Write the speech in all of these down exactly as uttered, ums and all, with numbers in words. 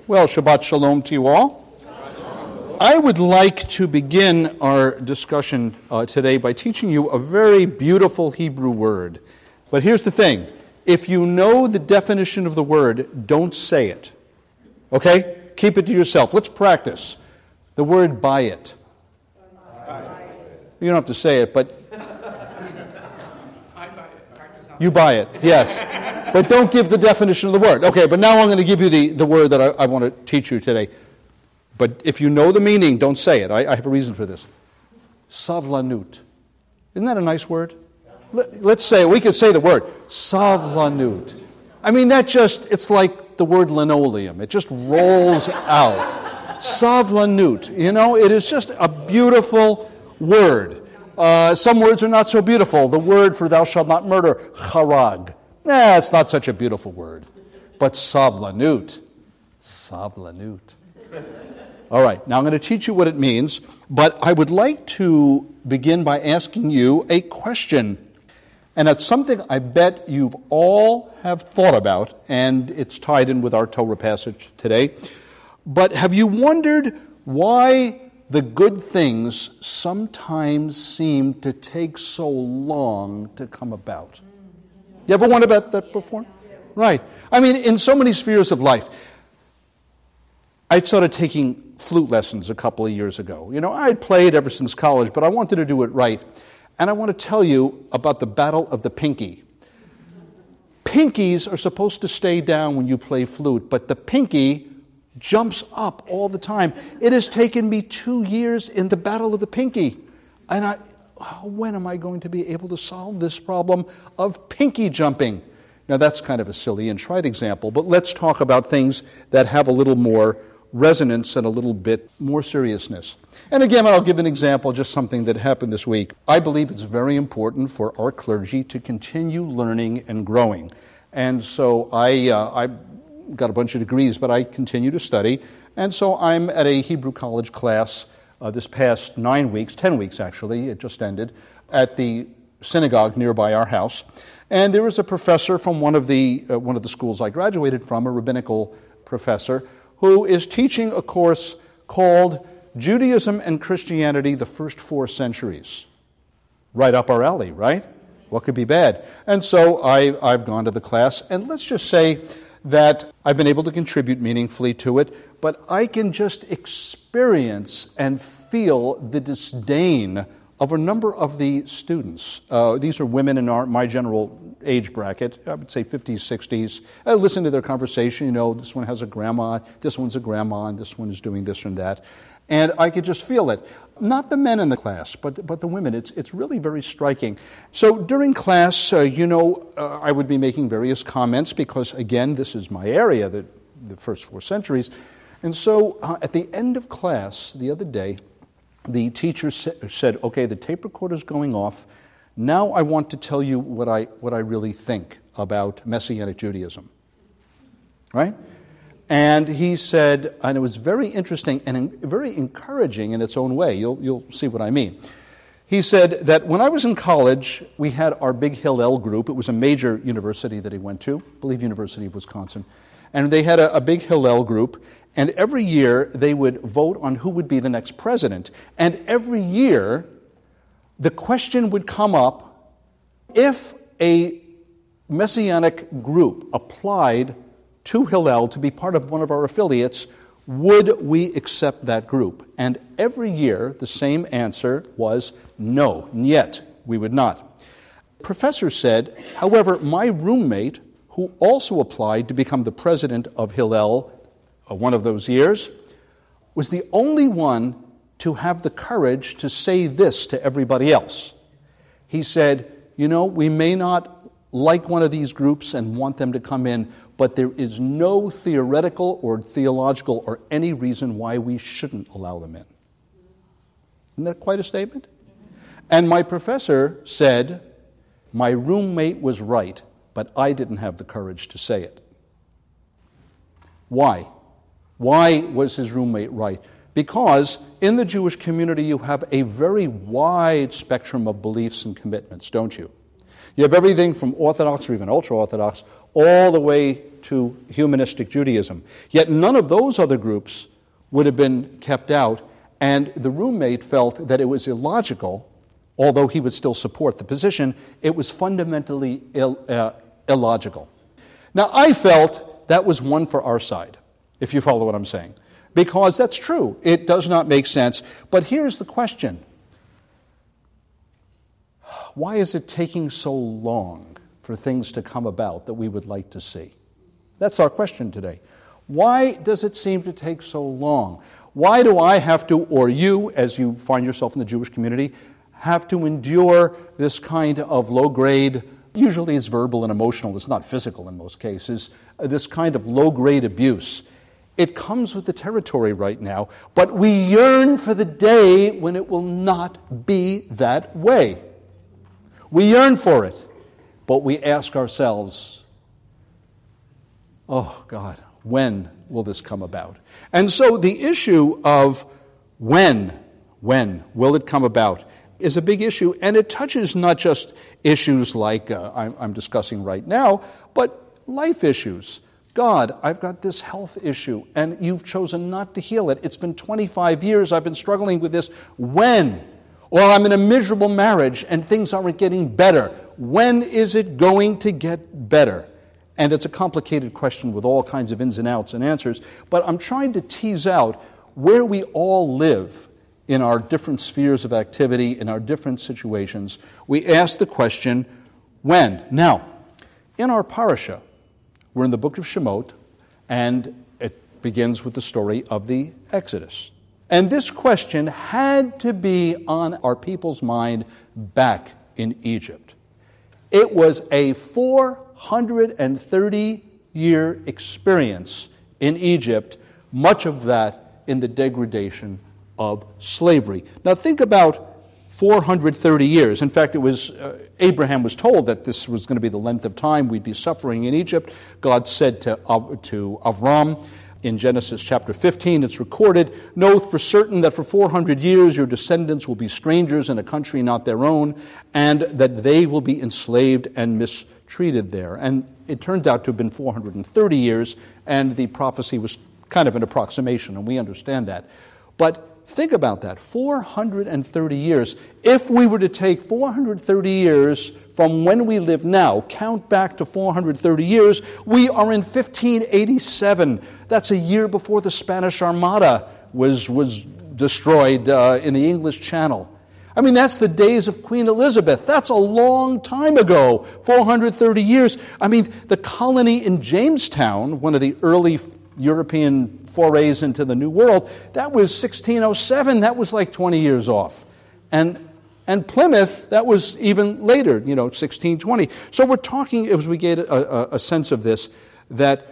Well, Shabbat Shalom to you all. I would like to begin our discussion uh, today by teaching you a very beautiful Hebrew word. But here's the thing. If you know the definition of the word, don't say it. Okay? Keep it to yourself. Let's practice. The word buy it. You don't have to say it, but you buy it, yes. But don't give the definition of the word. Okay, but now I'm going to give you the, the word that I, I want to teach you today. But if you know the meaning, don't say it. I, I have a reason for this. Savlanut. Isn't that a nice word? Let, let's say it. We could say the word. Savlanut. I mean, that just, it's like the word linoleum. It just rolls out. Savlanut. You know, it is just a beautiful word. Uh, some words are not so beautiful. The word for thou shalt not murder, charag. Nah, it's not such a beautiful word. But savlanut. Savlanut. All right, now I'm going to teach you what it means, but I would like to begin by asking you a question. And it's something I bet you've all have thought about, and it's tied in with our Torah passage today. But have you wondered why the good things sometimes seem to take so long to come about? You ever wondered about that before? Right. I mean, in so many spheres of life. I started taking flute lessons a couple of years ago. You know, I had played ever since college, but I wanted to do it right. And I want to tell you about the battle of the pinky. Pinkies are supposed to stay down when you play flute, but the pinky jumps up all the time. It has taken me two years in the battle of the pinky. And I, when am I going to be able to solve this problem of pinky jumping? Now, that's kind of a silly and trite example, but let's talk about things that have a little more resonance and a little bit more seriousness. And again, I'll give an example, just something that happened this week. I believe it's very important for our clergy to continue learning and growing. And so I, uh, I got a bunch of degrees, but I continue to study. And so I'm at a Hebrew college class uh, this past nine weeks, ten weeks actually, it just ended, at the synagogue nearby our house. And there was a professor from one of the uh, one of the schools I graduated from, a rabbinical professor, who is teaching a course called Judaism and Christianity, the First Four Centuries. Right up our alley, right? What could be bad? And so I, I've gone to the class, and let's just say that I've been able to contribute meaningfully to it, but I can just experience and feel the disdain of a number of the students. Uh, these are women in our, my general age bracket, I would say fifties, sixties. I listen to their conversation, you know, this one has a grandma, this one's a grandma, and this one is doing this and that. And I could just feel it. Not the men in the class, but but the women. It's it's really very striking. So during class, uh, you know, uh, I would be making various comments because, again, this is my area, the, the first four centuries. And so uh, at the end of class the other day, the teacher sa- said, okay, the tape recorder's going off. Now I want to tell you what I what I really think about Messianic Judaism. Right? And he said, and it was very interesting and in, very encouraging in its own way. You'll you'll see what I mean. He said that when I was in college, we had our big Hillel group. It was a major university that he went to, I believe University of Wisconsin. And they had a, a big Hillel group. And every year they would vote on who would be the next president. And every year the question would come up, if a Messianic group applied to Hillel to be part of one of our affiliates, would we accept that group? And every year the same answer was no, yet we would not. The professor said, however, my roommate, who also applied to become the president of Hillel uh, one of those years, was the only one to have the courage to say this to everybody else. He said, you know, we may not like one of these groups and want them to come in, but there is no theoretical or theological or any reason why we shouldn't allow them in. Isn't that quite a statement? And my professor said, my roommate was right, but I didn't have the courage to say it. Why? Why was his roommate right? Because in the Jewish community you have a very wide spectrum of beliefs and commitments, don't you? You have everything from Orthodox or even ultra-Orthodox all the way to humanistic Judaism. Yet none of those other groups would have been kept out, and the roommate felt that it was illogical, although he would still support the position, it was fundamentally Ill, uh, illogical. Now, I felt that was one for our side, if you follow what I'm saying, because that's true. It does not make sense. But here's the question. Why is it taking so long for things to come about that we would like to see? That's our question today. Why does it seem to take so long? Why do I have to, or you, as you find yourself in the Jewish community, have to endure this kind of low-grade, usually it's verbal and emotional, it's not physical in most cases, this kind of low-grade abuse? It comes with the territory right now, but we yearn for the day when it will not be that way. We yearn for it, but we ask ourselves, oh God, when will this come about? And so the issue of when, when will it come about is a big issue, and it touches not just issues like uh, I'm, I'm discussing right now, but life issues. God, I've got this health issue, and you've chosen not to heal it. It's been twenty-five years I've been struggling with this. When? Or I'm in a miserable marriage, and things aren't getting better. When is it going to get better? And it's a complicated question with all kinds of ins and outs and answers, but I'm trying to tease out where we all live in our different spheres of activity, in our different situations. We ask the question, when? Now, in our parasha, we're in the book of Shemot, and it begins with the story of the Exodus. And this question had to be on our people's mind back in Egypt. It was a four hundred thirty year experience in Egypt, much of that in the degradation of slavery. Now think about four hundred thirty years. In fact, it was uh, Abraham was told that this was going to be the length of time we'd be suffering in Egypt. God said to, uh, to Avram in Genesis chapter fifteen, it's recorded, know for certain that for four hundred years your descendants will be strangers in a country not their own, and that they will be enslaved and mistreated there. And it turned out to have been four hundred thirty years, and the prophecy was kind of an approximation, and we understand that. But think about that, four hundred thirty years. If we were to take four hundred thirty years from when we live now, count back to four hundred thirty years, we are in fifteen eighty-seven. That's a year before the Spanish Armada was, was destroyed uh, in the English Channel. I mean, that's the days of Queen Elizabeth. That's a long time ago, four hundred thirty years. I mean, the colony in Jamestown, one of the early European forays into the New World, that was sixteen oh seven. That was like twenty years off. And and Plymouth, that was even later, you know, sixteen twenty. So we're talking, as we get a, a, a sense of this, that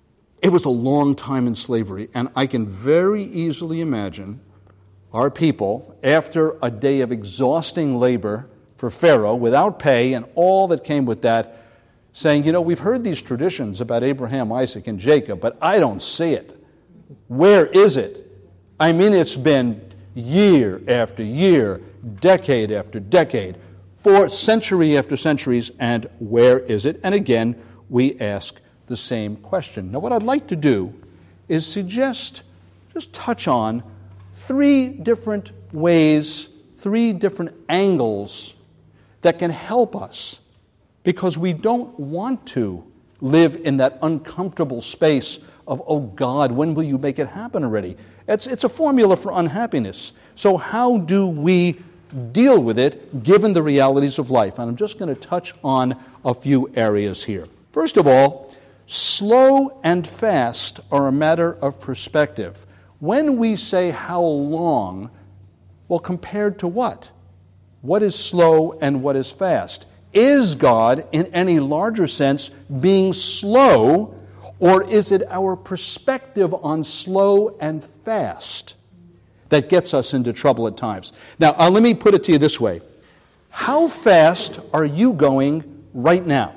it was a long time in slavery. And I can very easily imagine our people, after a day of exhausting labor for Pharaoh, without pay and all that came with that, saying, you know, we've heard these traditions about Abraham, Isaac, and Jacob, but I don't see it. Where is it? I mean, it's been year after year, decade after decade, for century after centuries, and where is it? And again, we ask the same question. Now, what I'd like to do is suggest, just touch on three different ways, three different angles that can help us, because we don't want to live in that uncomfortable space of, oh God, when will you make it happen already? It's, it's a formula for unhappiness. So how do we deal with it given the realities of life? And I'm just going to touch on a few areas here. First of all, slow and fast are a matter of perspective. When we say how long, well, compared to what? What is slow and what is fast? Is God, in any larger sense, being slow, or is it our perspective on slow and fast that gets us into trouble at times? Now, uh, let me put it to you this way. How fast are you going right now?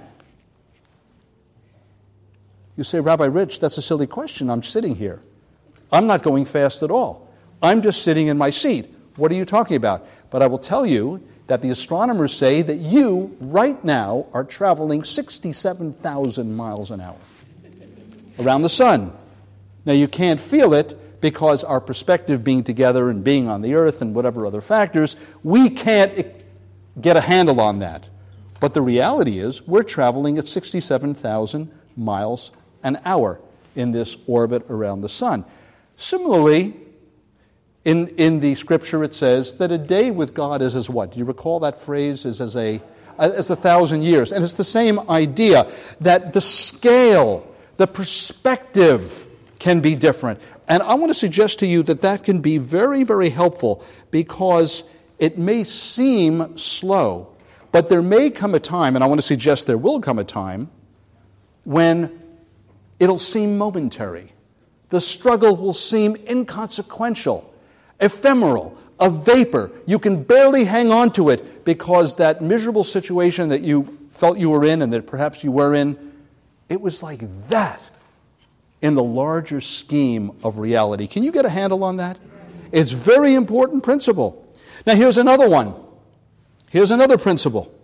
You say, Rabbi Rich, that's a silly question. I'm sitting here. I'm not going fast at all. I'm just sitting in my seat. What are you talking about? But I will tell you, that the astronomers say that you, right now, are traveling sixty-seven thousand miles an hour around the sun. Now, you can't feel it because our perspective being together and being on the earth and whatever other factors, we can't get a handle on that. But the reality is we're traveling at sixty-seven thousand miles an hour in this orbit around the sun. Similarly, in, in the scripture it says that a day with God is as what? Do you recall that phrase? Is as a, as a thousand years. And it's the same idea that the scale, the perspective can be different. And I want to suggest to you that that can be very, very helpful because it may seem slow, but there may come a time, and I want to suggest there will come a time, when it'll seem momentary. The struggle will seem inconsequential, ephemeral, a vapor. You can barely hang on to it because that miserable situation that you felt you were in and that perhaps you were in, it was like that in the larger scheme of reality. Can you get a handle on that? It's a very important principle. Now here's another one. Here's another principle.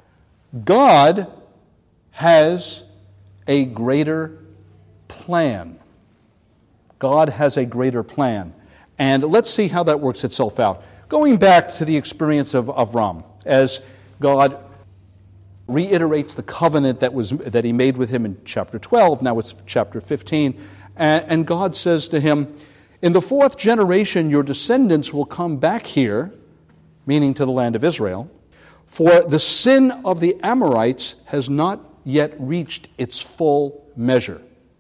God has a greater plan. God has a greater plan. And let's see how that works itself out. Going back to the experience of Avram, as God reiterates the covenant that was that he made with him in chapter twelve, now it's chapter fifteen, and, and God says to him, in the fourth generation your descendants will come back here, meaning to the land of Israel, for the sin of the Amorites has not yet reached its full measure.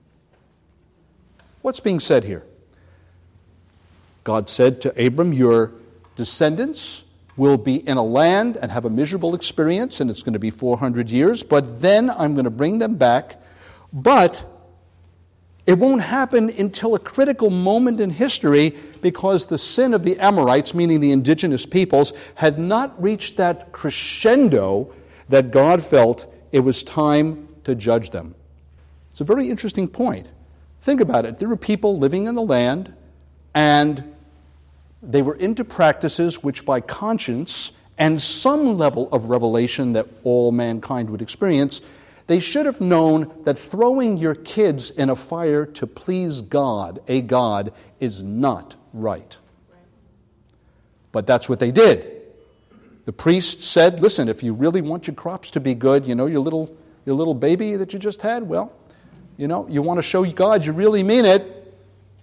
What's being said here? God said to Abram, your descendants will be in a land and have a miserable experience, and it's going to be four hundred years, but then I'm going to bring them back. But it won't happen until a critical moment in history because the sin of the Amorites, meaning the indigenous peoples, had not reached that crescendo that God felt it was time to judge them. It's a very interesting point. Think about it. There were people living in the land, and they were into practices which by conscience and some level of revelation that all mankind would experience, they should have known that throwing your kids in a fire to please God, a God, is not right. But that's what they did. The priest said, listen, if you really want your crops to be good, you know, your little your little baby that you just had, well, you know, you want to show God you really mean it,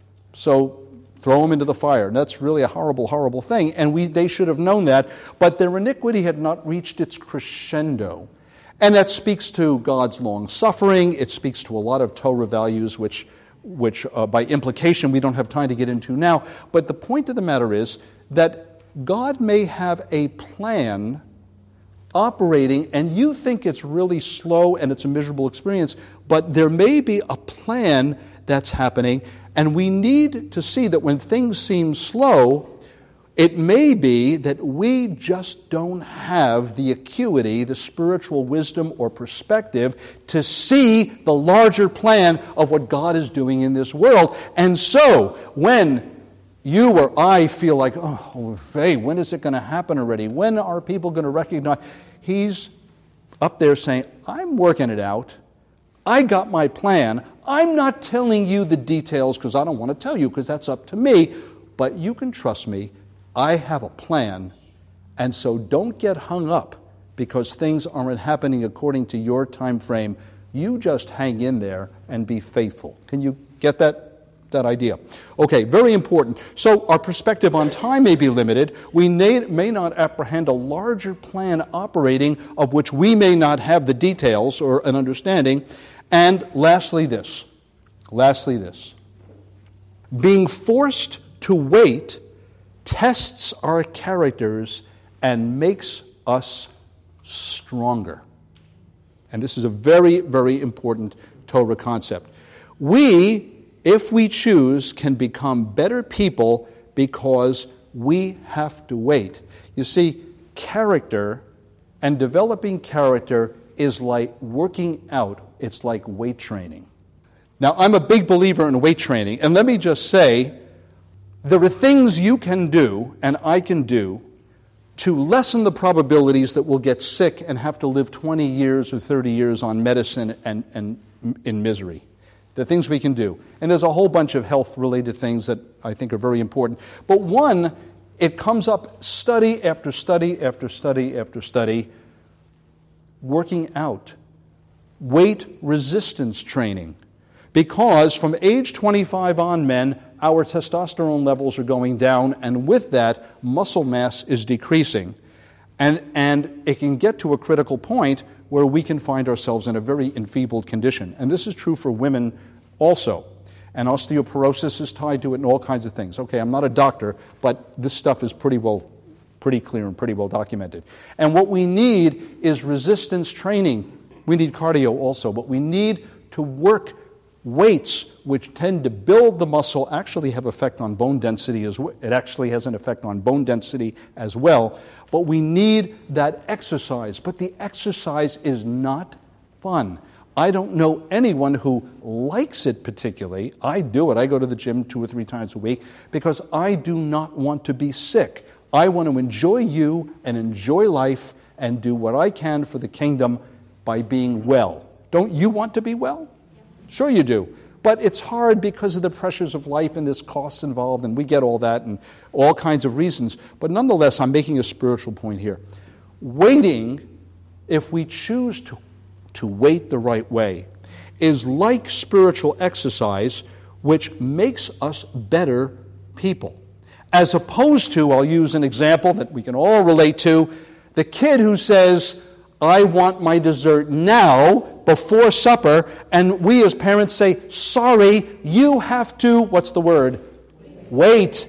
so throw him into the fire. And that's really a horrible, horrible thing. And we they should have known that. But their iniquity had not reached its crescendo. And that speaks to God's long suffering. It speaks to a lot of Torah values, which, which uh, by implication we don't have time to get into now. But the point of the matter is that God may have a plan operating, and you think it's really slow and it's a miserable experience, but there may be a plan that's happening. And we need to see that when things seem slow, it may be that we just don't have the acuity, the spiritual wisdom or perspective to see the larger plan of what God is doing in this world. And so, when you or I feel like, oh, hey, when is it going to happen already? When are people going to recognize? He's up there saying, I'm working it out. I got my plan. I'm not telling you the details because I don't want to tell you because that's up to me. But you can trust me. I have a plan. And so don't get hung up because things aren't happening according to your time frame. You just hang in there and be faithful. Can you get that? That idea. Okay, very important. So our perspective on time may be limited. We may, may not apprehend a larger plan operating of which we may not have the details or an understanding. And lastly this. Lastly this. Being forced to wait tests our characters and makes us stronger. And this is a very, very important Torah concept. We, if we choose, can become better people because we have to wait. You see, character and developing character is like working out. It's like weight training. Now, I'm a big believer in weight training, and let me just say, there are things you can do and I can do to lessen the probabilities that we'll get sick and have to live twenty years or thirty years on medicine and, and in misery. The things we can do. And there's a whole bunch of health-related things that I think are very important. But one, it comes up study after study after study after study, working out, weight resistance training. Because from age twenty-five on, men, our testosterone levels are going down, and with that, muscle mass is decreasing. And, and it can get to a critical point where we can find ourselves in a very enfeebled condition. And this is true for women also. And osteoporosis is tied to it and all kinds of things. Okay, I'm not a doctor, but this stuff is pretty well, pretty clear and pretty well documented. And what we need is resistance training. We need cardio also, but we need to work weights which tend to build the muscle actually have effect on bone density as well. It actually has an effect on bone density as well. But we need that exercise. But the exercise is not fun. I don't know anyone who likes it particularly. I do it. I go to the gym two or three times a week because I do not want to be sick. I want to enjoy you and enjoy life and do what I can for the kingdom by being well. Don't you want to be well? Sure you do. But it's hard because of the pressures of life and there's costs involved, and we get all that and all kinds of reasons. But nonetheless, I'm making a spiritual point here. Waiting, if we choose to, to wait the right way, is like spiritual exercise, which makes us better people. As opposed to, I'll use an example that we can all relate to, the kid who says, I want my dessert now, before supper, and we as parents say, sorry, you have to, what's the word? Wait.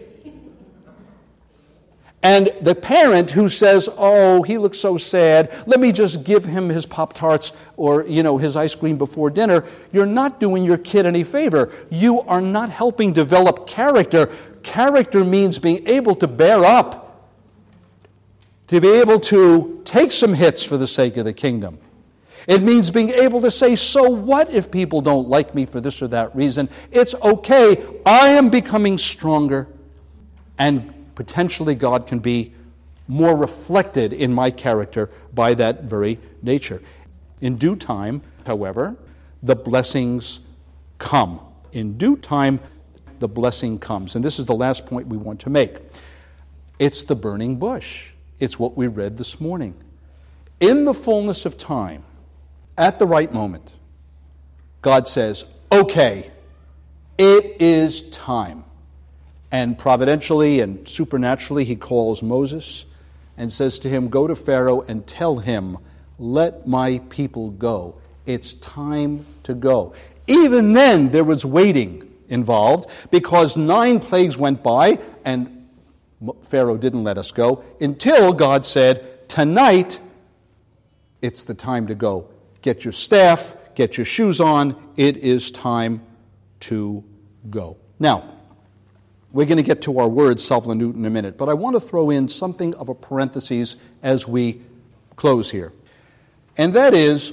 And the parent who says, oh, he looks so sad, let me just give him his Pop-Tarts or, you know, his ice cream before dinner, you're not doing your kid any favor. You are not helping develop character. Character means being able to bear up, to be able to take some hits for the sake of the kingdom. It means being able to say, so what if people don't like me for this or that reason? It's okay. I am becoming stronger, and potentially God can be more reflected in my character by that very nature. In due time, however, the blessings come. In due time, the blessing comes. And this is the last point we want to make. It's the burning bush. It's what we read this morning. In the fullness of time, at the right moment, God says, okay, it is time. And providentially and supernaturally, he calls Moses and says to him, go to Pharaoh and tell him, let my people go. It's time to go. Even then, there was waiting involved because nine plagues went by and Pharaoh didn't let us go until God said, tonight, it's the time to go. Get your staff, get your shoes on. It is time to go. Now, we're going to get to our word, Salva Newton, in a minute, but I want to throw in something of a parenthesis as we close here. And that is,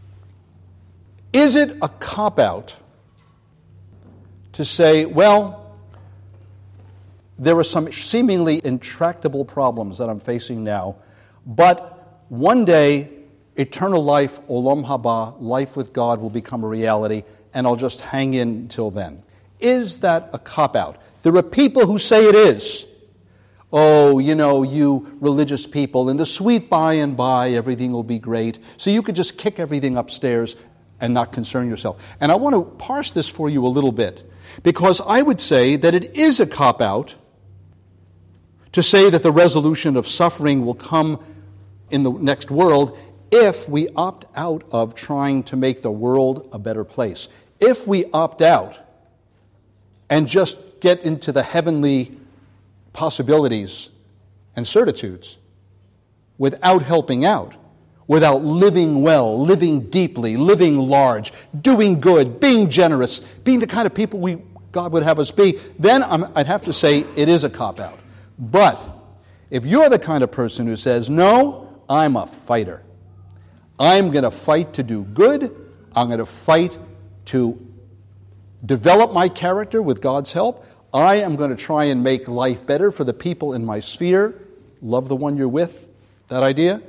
is it a cop-out to say, well, there are some seemingly intractable problems that I'm facing now, but one day, eternal life, olam haba, life with God will become a reality, and I'll just hang in until then. Is that a cop-out? There are people who say it is. Oh, you know, you religious people, in the sweet by and by, everything will be great. So you could just kick everything upstairs and not concern yourself. And I want to parse this for you a little bit, because I would say that it is a cop-out to say that the resolution of suffering will come in the next world if we opt out of trying to make the world a better place. If we opt out and just get into the heavenly possibilities and certitudes without helping out, without living well, living deeply, living large, doing good, being generous, being the kind of people we God would have us be, then I'm, I'd have to say it is a cop-out. But if you're the kind of person who says, no, I'm a fighter. I'm going to fight to do good. I'm going to fight to develop my character with God's help. I am going to try and make life better for the people in my sphere. Love the one you're with, that idea.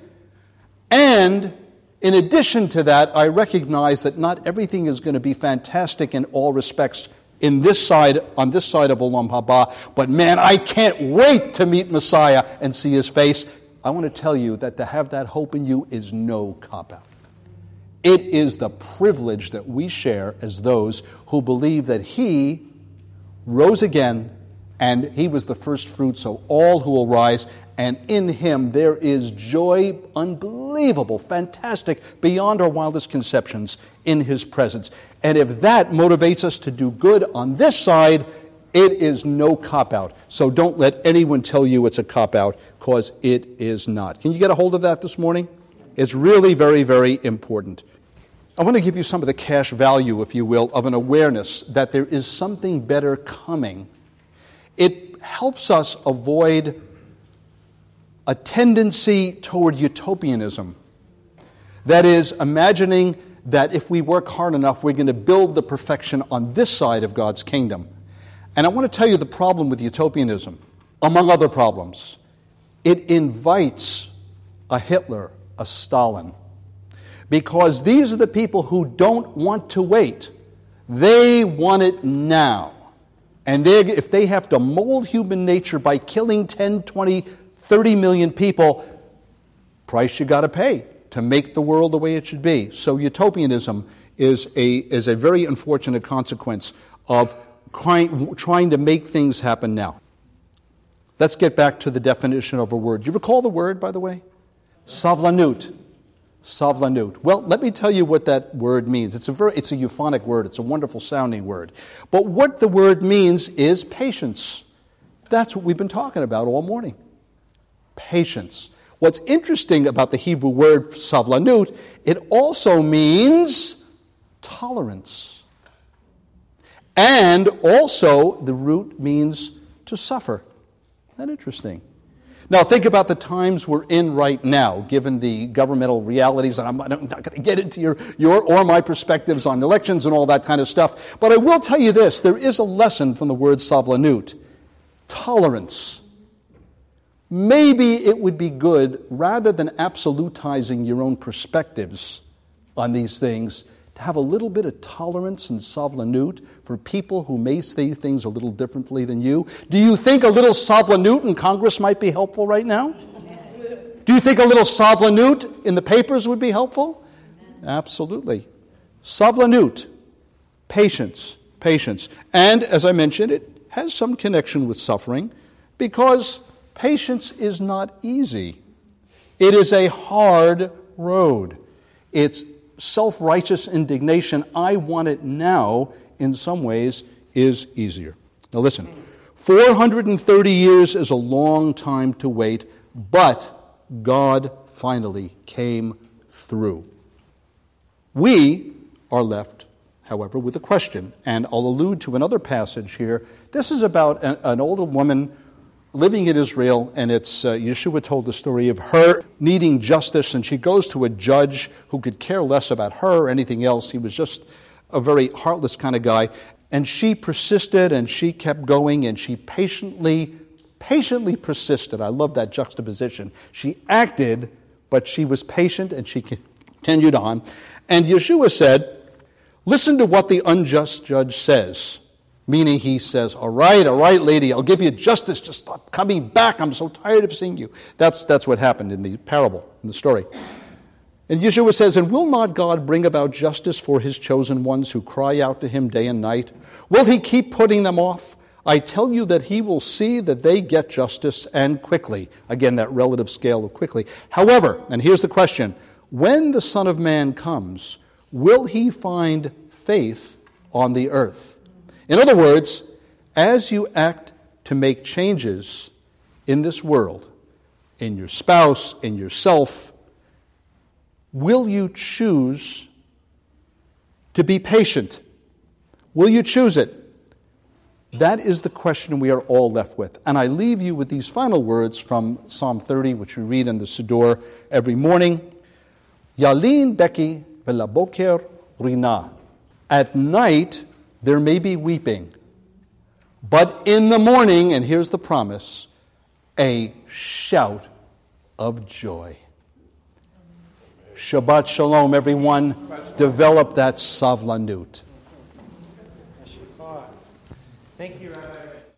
And in addition to that, I recognize that not everything is going to be fantastic in all respects in this side, on this side of Olam Haba. But man, I can't wait to meet Messiah and see his face. I want to tell you that to have that hope in you is no cop-out. It is the privilege that we share as those who believe that he rose again and he was the first fruit, so all who will rise, and in him there is joy unbelievable, fantastic, beyond our wildest conceptions in his presence. And if that motivates us to do good on this side, it is no cop-out. So don't let anyone tell you it's a cop-out, because it is not. Can you get a hold of that this morning? It's really very, very important. I want to give you some of the cash value, if you will, of an awareness that there is something better coming. It helps us avoid a tendency toward utopianism. That is, imagining that if we work hard enough, we're going to build the perfection on this side of God's kingdom. And I want to tell you the problem with utopianism, among other problems. It invites a Hitler, a Stalin, because these are the people who don't want to wait. They want it now. And if they have to mold human nature by killing ten, twenty, thirty million people, price you got to pay to make the world the way it should be. So utopianism is a, is a very unfortunate consequence of trying, trying to make things happen now. Let's get back to the definition of a word. Do you recall the word, by the way? Savlanut. Savlanut. Well, let me tell you what that word means. It's a very, it's a euphonic word. It's a wonderful sounding word. But what the word means is patience. That's what we've been talking about all morning. Patience. What's interesting about the Hebrew word savlanut, it also means tolerance. And also the root means to suffer. Isn't that interesting? Now, think about the times we're in right now, given the governmental realities, and I'm not going to get into your, your or my perspectives on elections and all that kind of stuff. But I will tell you this, there is a lesson from the word savlanut, tolerance. Maybe it would be good, rather than absolutizing your own perspectives on these things, to have a little bit of tolerance and savlanut for people who may say things a little differently than you. Do you think a little savlanut in Congress might be helpful right now? Do you think a little savlanut in the papers would be helpful? Absolutely. Savlanut, patience, patience. And as I mentioned, it has some connection with suffering, because patience is not easy. It is a hard road. It's self-righteous indignation, I want it now, in some ways, is easier. Now listen, four hundred thirty years is a long time to wait, but God finally came through. We are left, however, with a question, and I'll allude to another passage here. This is about an, an older woman living in Israel, and it's uh, Yeshua told the story of her needing justice, and she goes to a judge who could care less about her or anything else. He was just a very heartless kind of guy. And she persisted, and she kept going, and she patiently, patiently persisted. I love that juxtaposition. She acted, but she was patient, and she continued on. And Yeshua said, listen to what the unjust judge says. Meaning he says, all right, all right, lady, I'll give you justice. Just stop coming back. I'm so tired of seeing you. That's, that's what happened in the parable, in the story. And Yeshua says, and will not God bring about justice for his chosen ones who cry out to him day and night? Will he keep putting them off? I tell you that he will see that they get justice, and quickly. Again, that relative scale of quickly. However, and here's the question, when the Son of Man comes, will he find faith on the earth? In other words, as you act to make changes in this world, in your spouse, in yourself, will you choose to be patient? Will you choose it? That is the question we are all left with. And I leave you with these final words from Psalm thirty, which we read in the Siddur every morning. Yalin beki velaboker rina. At night, there may be weeping, but in the morning, and here's the promise, a shout of joy. Shabbat Shalom, everyone. Develop that savlanut. Thank you, Rabbi.